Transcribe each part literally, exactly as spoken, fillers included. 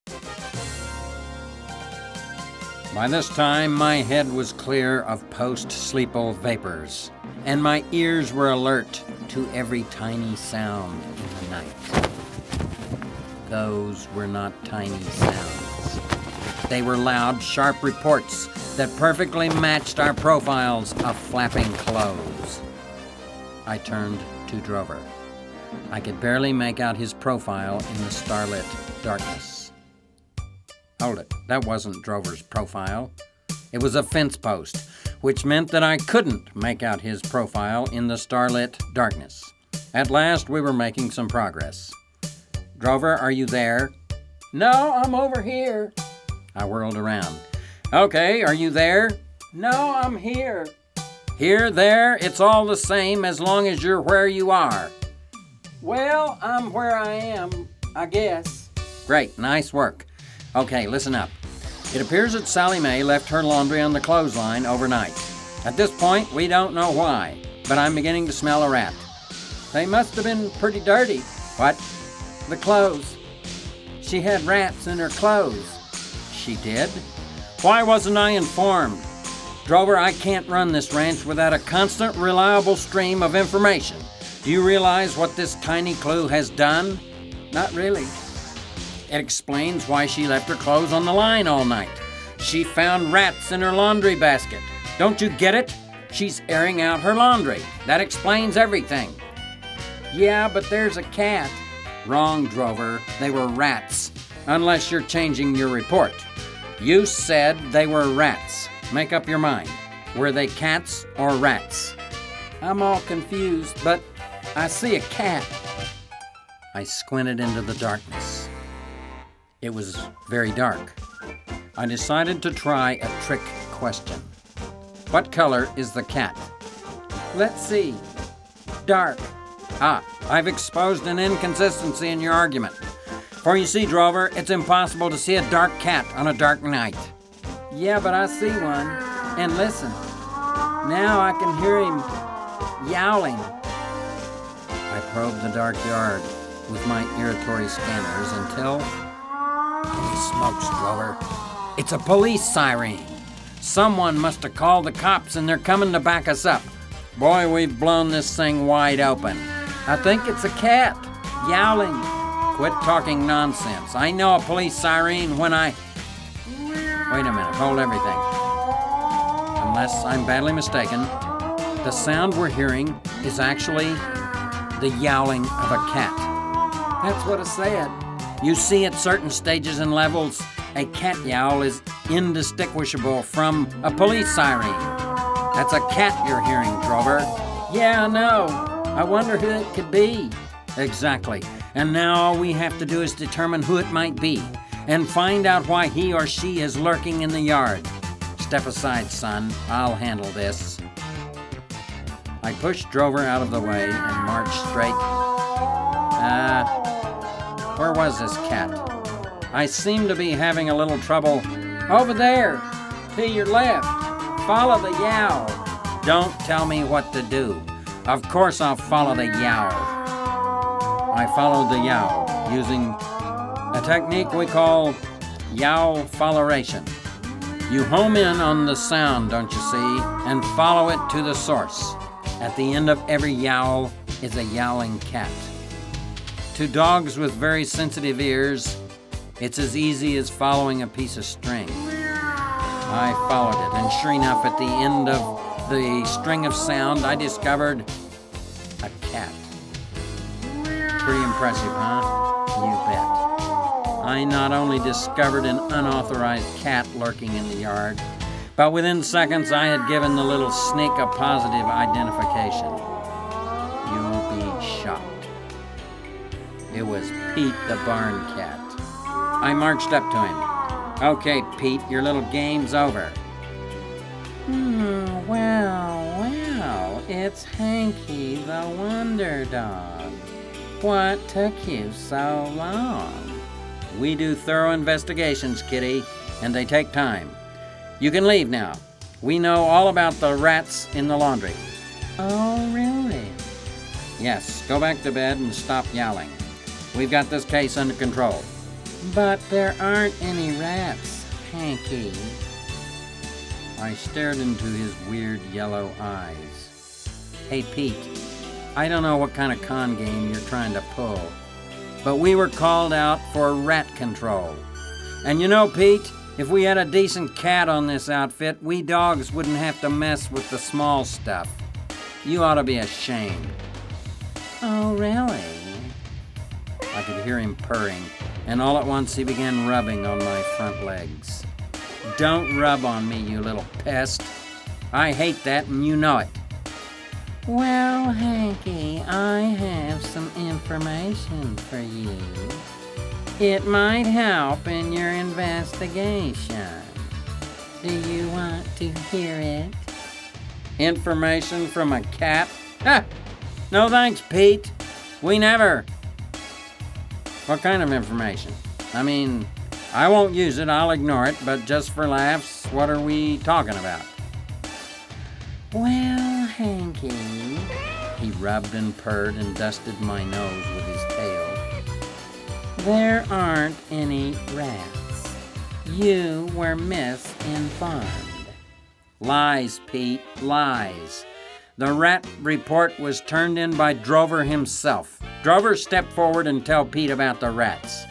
By this time, my head was clear of post-sleeple vapors, and my ears were alert to every tiny sound in the night. Those were not tiny sounds. They were loud, sharp reports that perfectly matched our profiles of flapping clothes. I turned to Drover. I could barely make out his profile in the starlit darkness. Hold it, that wasn't Drover's profile. It was a fence post, which meant that I couldn't make out his profile in the starlit darkness. At last, we were making some progress. Drover, are you there? No, I'm over here. I whirled around. Okay, are you there? No, I'm here. Here, there, it's all the same as long as you're where you are. Well, I'm where I am, I guess. Great, nice work. Okay, listen up. It appears that Sally Mae left her laundry on the clothesline overnight. At this point, we don't know why, but I'm beginning to smell a rat. They must have been pretty dirty. What? The clothes. She had rats in her clothes. She did? Why wasn't I informed? Drover, I can't run this ranch without a constant, reliable stream of information. Do you realize what this tiny clue has done? Not really. It explains why she left her clothes on the line all night. She found rats in her laundry basket. Don't you get it? She's airing out her laundry. That explains everything. Yeah, but there's a cat. Wrong, Drover. They were rats. Unless you're changing your report. You said they were rats. Make up your mind. Were they cats or rats? I'm all confused, but I see a cat. I squinted into the darkness. It was very dark. I decided to try a trick question. What color is the cat? Let's see. Dark. Ah, I've exposed an inconsistency in your argument. For you see, Drover, it's impossible to see a dark cat on a dark night. Yeah, but I see one. And listen. Now I can hear him yowling. I probed the dark yard with my irritory scanners until... Holy smokes, Drover. It's a police siren. Someone must have called the cops and they're coming to back us up. Boy, we've blown this thing wide open. I think it's a cat, yowling. Quit talking nonsense. I know a police siren when I... Wait a minute, hold everything. Unless I'm badly mistaken, the sound we're hearing is actually the yowling of a cat. That's what I said. You see, at certain stages and levels, a cat yowl is indistinguishable from a police siren. That's a cat you're hearing, Drover. Yeah, I know. I wonder who it could be. Exactly. And now all we have to do is determine who it might be and find out why he or she is lurking in the yard. Step aside, son. I'll handle this. I pushed Drover out of the way and marched straight. Uh, where was this cat? I seem to be having a little trouble. Over there, to your left. Follow the yowl. Don't tell me what to do. Of course I'll follow the yowl. I followed the yowl using a technique we call yowl folloration. You home in on the sound, don't you see, and follow it to the source. At the end of every yowl is a yowling cat. To dogs with very sensitive ears, it's as easy as following a piece of string. I followed it, and sure enough, at the end of the string of sound, I discovered a cat. Pretty impressive, huh? You bet. I not only discovered an unauthorized cat lurking in the yard, but within seconds I had given the little sneak a positive identification. You'll be shocked. It was Pete the barn cat. I marched up to him. Okay, Pete, your little game's over. Hmm, well, well, it's Hanky the Wonder Dog. What took you so long? We do thorough investigations, Kitty, and they take time. You can leave now. We know all about the rats in the laundry. Oh, really? Yes, go back to bed and stop yowling. We've got this case under control. But there aren't any rats, Hanky. I stared into his weird yellow eyes. Hey, Pete, I don't know what kind of con game you're trying to pull, but we were called out for rat control. And you know, Pete, if we had a decent cat on this outfit, we dogs wouldn't have to mess with the small stuff. You ought to be ashamed. Oh, really? I could hear him purring, and all at once he began rubbing on my front legs. Don't rub on me, you little pest. I hate that, and you know it. Well, Hanky, I have some information for you. It might help in your investigation. Do you want to hear it? Information from a cat? Ha! No thanks, Pete. We never. What kind of information? I mean, I won't use it, I'll ignore it, but just for laughs, what are we talking about? Well, Hanky, he rubbed and purred and dusted my nose with his tail. There aren't any rats. You were misinformed. Lies, Pete, lies. The rat report was turned in by Drover himself. Drover, step forward and tell Pete about the rats.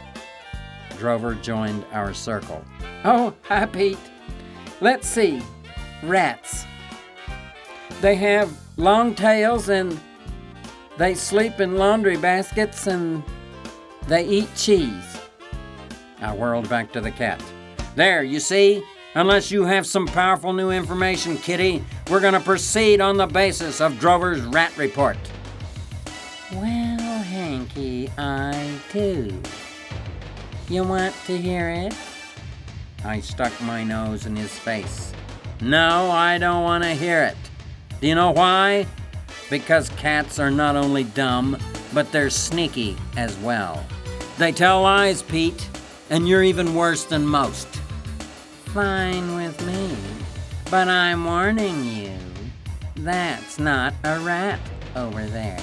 Drover joined our circle. Oh, hi, Pete. Let's see. Rats. They have long tails and they sleep in laundry baskets and they eat cheese. I whirled back to the cat. There, you see? Unless you have some powerful new information, Kitty, we're going to proceed on the basis of Drover's rat report. Well, Hanky, I do. You want to hear it? I stuck my nose in his face. No, I don't want to hear it. Do you know why? Because cats are not only dumb, but they're sneaky as well. They tell lies, Pete, and you're even worse than most. Fine with me, but I'm warning you, that's not a rat over there.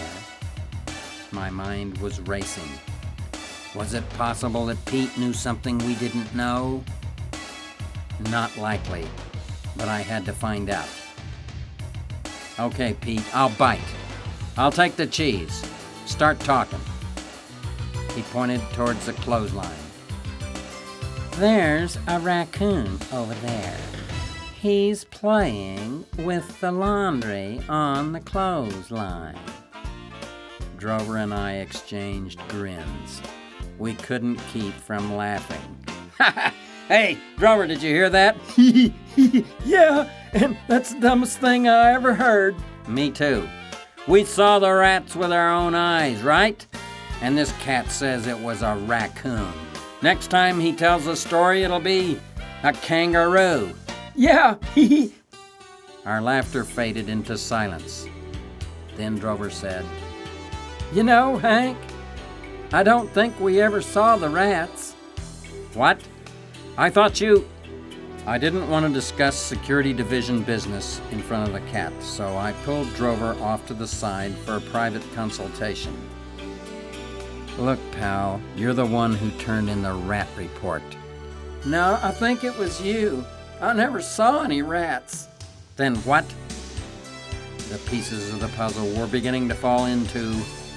My mind was racing. Was it possible that Pete knew something we didn't know? Not likely, but I had to find out. Okay, Pete, I'll bite. I'll take the cheese. Start talking. He pointed towards the clothesline. There's a raccoon over there. He's playing with the laundry on the clothesline. Drover and I exchanged grins. We couldn't keep from laughing. Hey, Drover, did you hear that? Yeah, and that's the dumbest thing I ever heard. Me too. We saw the rats with our own eyes, right? And this cat says it was a raccoon. Next time he tells a story, it'll be a kangaroo. Yeah, hee Our laughter faded into silence. Then Drover said, You know, Hank, I don't think we ever saw the rats. What? I thought you... I didn't want to discuss security division business in front of the cat, so I pulled Drover off to the side for a private consultation. Look, pal, you're the one who turned in the rat report. No, I think it was you. I never saw any rats. Then what? The pieces of the puzzle were beginning to fall into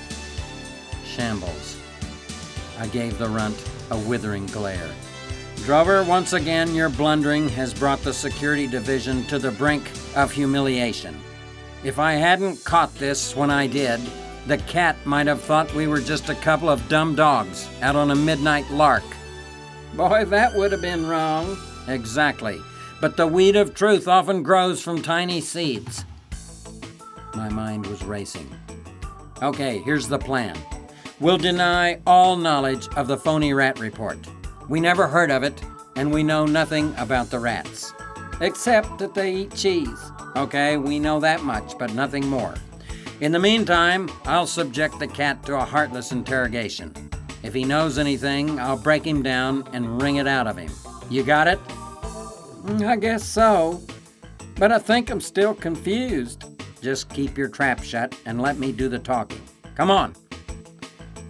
shambles. I gave the runt a withering glare. Drover, once again, your blundering has brought the security division to the brink of humiliation. If I hadn't caught this when I did, the cat might have thought we were just a couple of dumb dogs out on a midnight lark. Boy, that would have been wrong. Exactly. But the weed of truth often grows from tiny seeds. My mind was racing. Okay, here's the plan. We'll deny all knowledge of the phony rat report. We never heard of it, and we know nothing about the rats. Except that they eat cheese. Okay, we know that much, but nothing more. In the meantime, I'll subject the cat to a heartless interrogation. If he knows anything, I'll break him down and wring it out of him. You got it? I guess so. But I think I'm still confused. Just keep your trap shut and let me do the talking. Come on.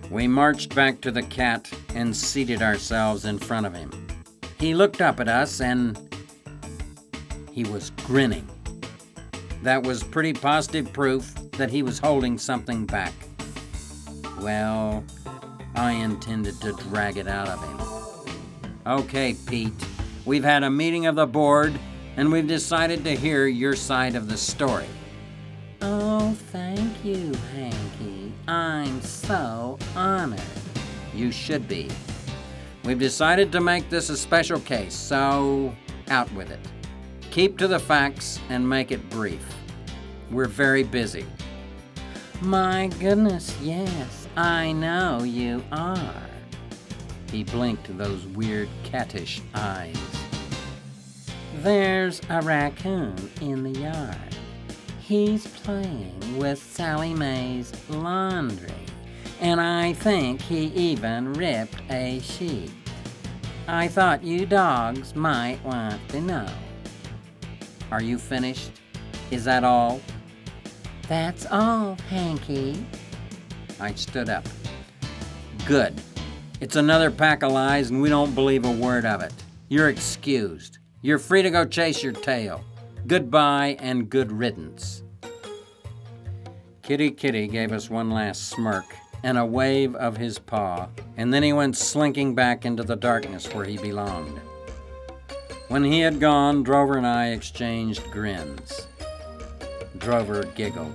We marched back to the cat and seated ourselves in front of him. He looked up at us and he was grinning. That was pretty positive proof that he was holding something back. Well, I intended to drag it out of him. Okay, Pete, we've had a meeting of the board and we've decided to hear your side of the story. Oh, thank you, Hanky. I'm so honored. You should be. We've decided to make this a special case, so out with it. Keep to the facts and make it brief. We're very busy. My goodness, yes, I know you are. He blinked those weird cattish eyes. There's a raccoon in the yard. He's playing with Sally Mae's laundry, and I think he even ripped a sheet. I thought you dogs might want to know. Are you finished? Is that all? That's all, Hanky. I stood up. Good. It's another pack of lies, and we don't believe a word of it. You're excused. You're free to go chase your tail. Goodbye and good riddance. Kitty Kitty gave us one last smirk and a wave of his paw, and then he went slinking back into the darkness where he belonged. When he had gone, Drover and I exchanged grins. Drover giggled.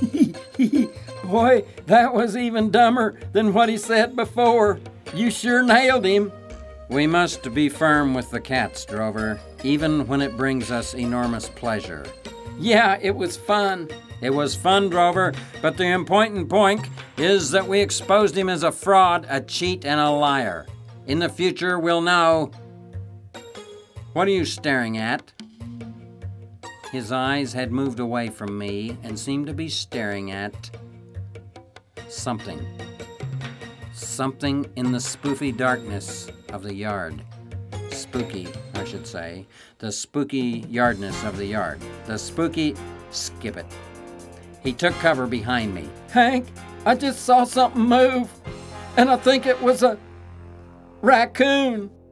Boy, that was even dumber than what he said before. You sure nailed him. We must be firm with the cats, Drover, even when it brings us enormous pleasure. Yeah, it was fun. It was fun, Drover, but the important point is that we exposed him as a fraud, a cheat, and a liar. In the future, we'll know. What are you staring at? His eyes had moved away from me and seemed to be staring at something. Something in the spoofy darkness of the yard. Spooky, I should say. The spooky yardness of the yard. The spooky... Skip it. He took cover behind me. Hank, I just saw something move, and I think it was a raccoon.